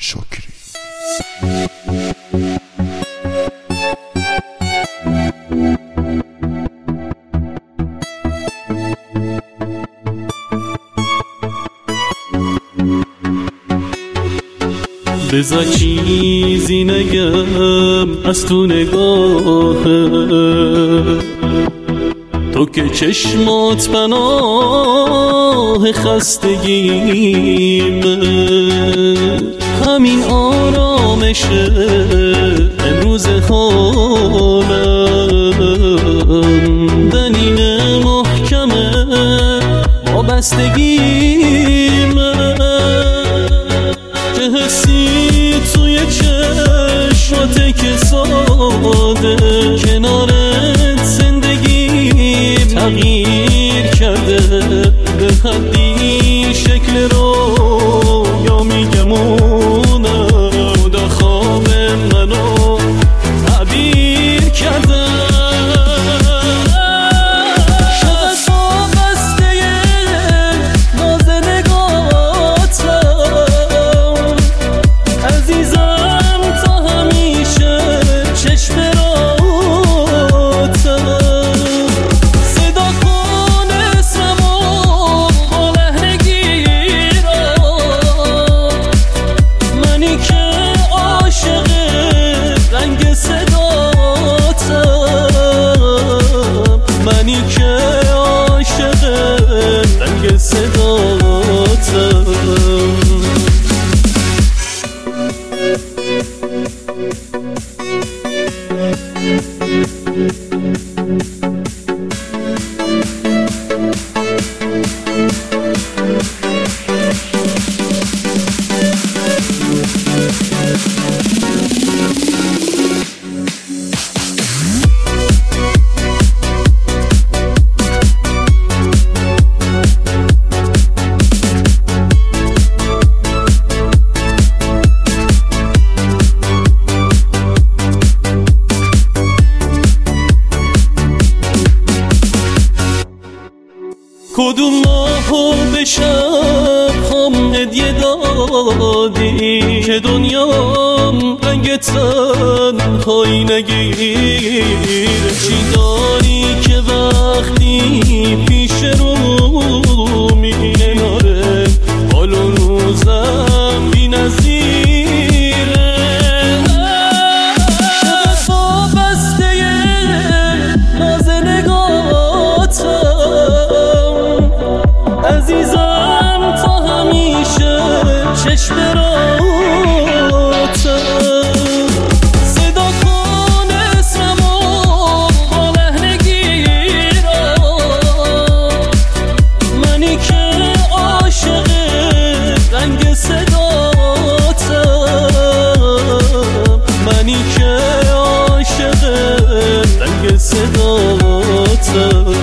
شکری. بذار چیزی نگم از تو نگاه تو که چشمات پناه خستگیمه، همین آرامشه امروز حالم، دلیل محکمه وابستگیمه، چه حسی توی چشماته که ساده کنارت زندگی تغییر کرده، به حدی شکل رو یا میگمونه خدا خواب منو تعبیر کرده. کدوم ماهو به شب هم هدیه دادی که دنیام رنگ تنهایی نگیره، چی داری که وقتی پیش رو میکناره حال و روزم بی نظیره، شغف و بسته ناز نگاتم عزیزم تا همیشه چشم راتم، صدا کن اسممو با لحن گیرم، منی که عاشق رنگ صداتم، منی که عاشق رنگ صداتم.